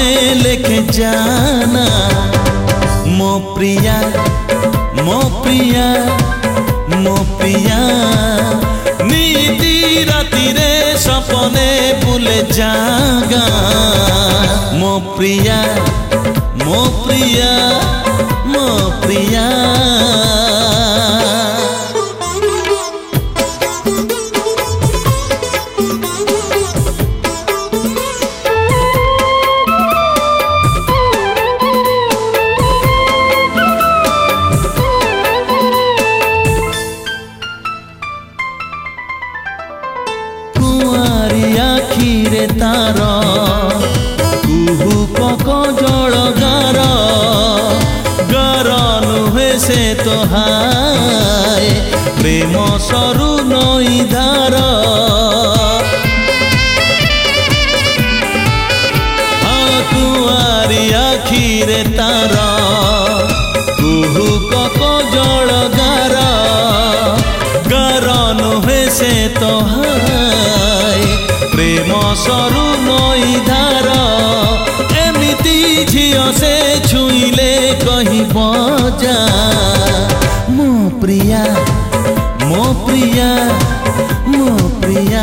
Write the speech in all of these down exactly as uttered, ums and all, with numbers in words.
लेके जाना। मो प्रिया मो प्रिया मो प्रिया नीति राति रे सपने बुले जागा। मो प्रिया मो प्रिया मो प्रिया आखिरे तार कुहू पक जल गार गार नुहे से तो हाय प्रेम सरु नई धार। कुआरी आखिरे तार कुहू पक जल गार गार नुहे से तो हाय प्रेम सरु नई धार। एमिति झियो से छुईले कही बजा। मो प्रिया मो प्रिया मो प्रिया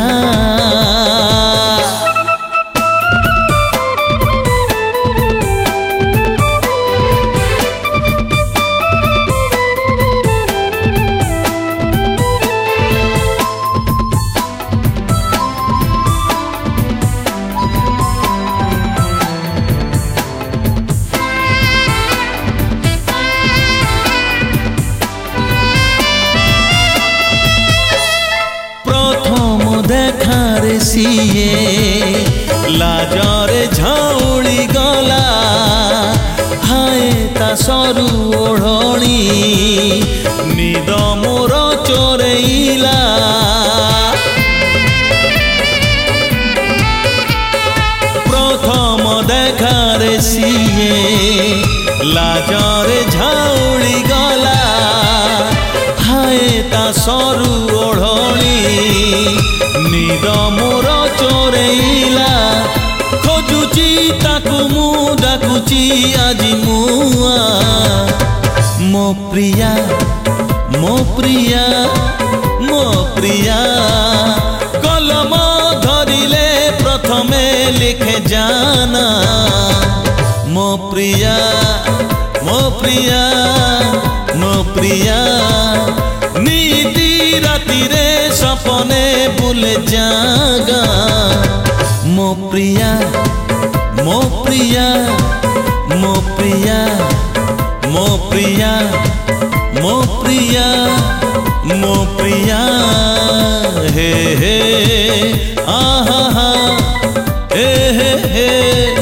देखारे सिए लाजरे झाउली गला हाय ता सरु ओढ़णी निद मोर चोरेइला। प्रथम देखारे सिए लाजरे झाउली गला हाय ता सरु ओढ़णी निद मोर चोरेइला। खोजुची ताकू मु डाकुची आजी मुआ। मो प्रिया मो प्रिया मो प्रिया कलम धरिले प्रथमे लिखे जाना। मो प्रिया मो प्रिया मो प्रिया नीति राति रे सपने बुले जागा। मो प्रिया मो प्रिया मो प्रिया मो प्रिया मो प्रिया मो प्रिया हे हे आहा हा हे हे हे।